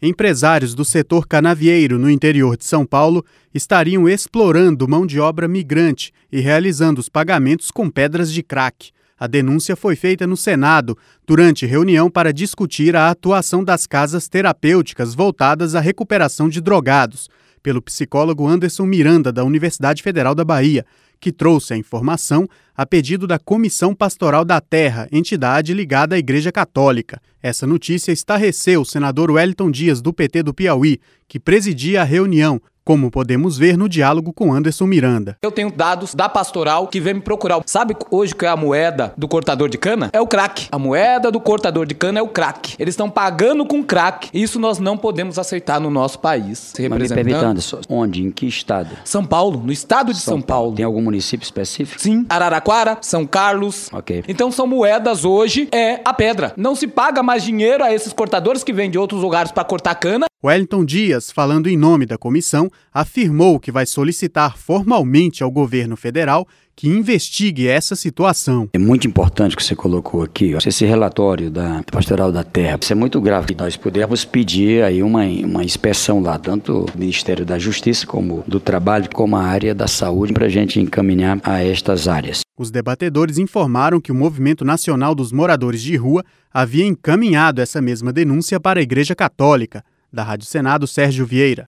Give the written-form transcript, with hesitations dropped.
Empresários do setor canavieiro no interior de São Paulo estariam explorando mão de obra migrante e realizando os pagamentos com pedras de crack. A denúncia foi feita no Senado durante reunião para discutir a atuação das casas terapêuticas voltadas à recuperação de drogados, pelo psicólogo Anderson Miranda, da Universidade Federal da Bahia, que trouxe a informação a pedido da Comissão Pastoral da Terra, entidade ligada à Igreja Católica. Essa notícia estarreceu o senador Wellington Dias, do PT do Piauí, que presidia a reunião, como podemos ver no diálogo com Anderson Miranda. Eu tenho dados da pastoral que vem me procurar. Sabe hoje que é a moeda do cortador de cana? É o crack. A moeda do cortador de cana é o crack. Eles estão pagando com crack. Isso nós não podemos aceitar no nosso país. Mas me perguntando, onde? Em que estado? São Paulo, no estado de São Paulo. Tem algum município específico? Sim, Araraquara, São Carlos. Ok. Então são moedas hoje, a pedra. Não se paga mais dinheiro a esses cortadores que vêm de outros lugares para cortar cana. Wellington Dias, falando em nome da comissão, afirmou que vai solicitar formalmente ao governo federal que investigue essa situação. É muito importante o que você colocou aqui, esse relatório da Pastoral da Terra. Isso é muito grave. Nós podemos pedir aí uma inspeção lá, tanto do Ministério da Justiça, como do Trabalho, como a área da saúde, para a gente encaminhar a estas áreas. Os debatedores informaram que o Movimento Nacional dos Moradores de Rua havia encaminhado essa mesma denúncia para a Igreja Católica. Da Rádio Senado, Sérgio Vieira.